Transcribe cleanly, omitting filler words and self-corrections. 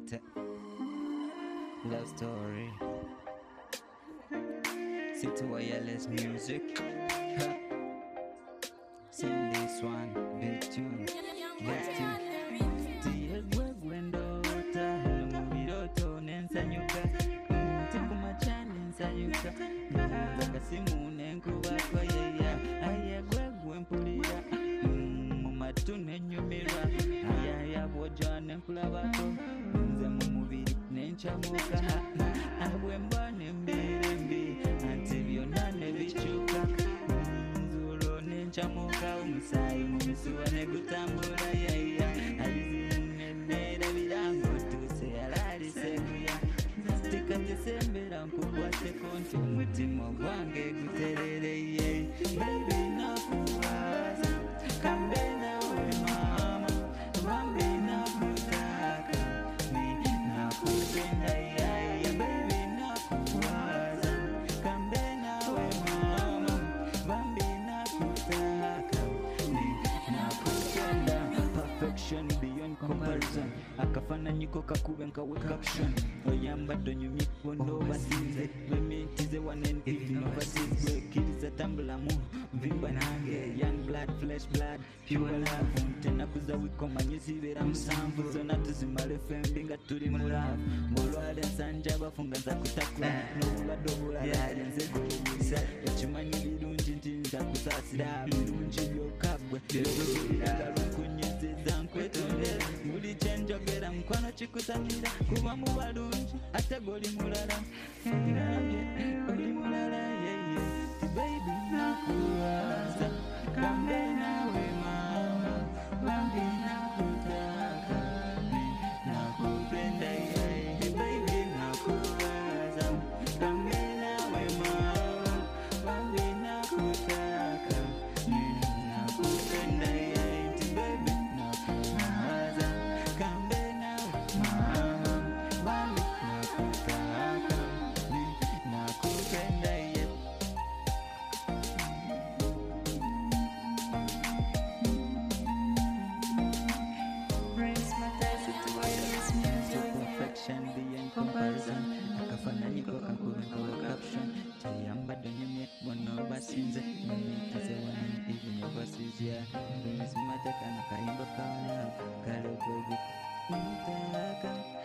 Mate Love Story City Wireless Music Sing this one, big tune Best tune Tiye gwendo ta Mumiroto nensanyuka Tikumachani nsanyuka Nzanga simu nenkuba kwa yeya Aye gwempulira Mumatune nyumira Ayaya bwojane nkulabako Nze mu mubiri nenchamuka Abwemba nembirembi Anti byonna nebikyuka Nzulo nenchamuka Umusayi mumisuwa negutambula yaya Ayizinenera birango tuse yalarise kuya Tikati sembera nkukwate konti umutima gwange guterereye Baby nakuwaza kambe nawe mama Bambi nakutaka ni nakupenda yaya Baby nakuwaza kambe nawe mama Bambi nakutaka ni nakupenda Perfection beyond comparison Akafana niko kakube nkawe caption Oyamba donyumi bono basinze Bemitize one and even overseas Wekiriza tambula mu Vimba nange Young blood, flesh blood, pure love Ntena kuza wiko manyuzi vera musamvu Zona tuzimale fembinga turi mulavu Molwale nsanja bafunga nza kutakula Nobula dobula lale nze goyisa Echimanyi birunji ntinza kusasira Birunji byokabwe Birunji lukunyezeza nkwetondera Buli chenjogera mkwano chikusanira Kuba mubalunji ate goli mulala Goli mulala yeah yeah Baby nakuwaza kambe nawe mama Bambi nakutaka nakupenda yeah Baby nakuwaza kambe nawe mama Bambi nakutaka nakupenda yeah Baby nakuwaza kambe nawe mama Bambi nakutaka nakupenda yeah Perfection beyond comparison Akafana niko kakube nkawe caption Chayamba donyemye bono basinze Mimitize wane even overseas ya Mbini sumata kana kaimba kawa Kale baby Mutaka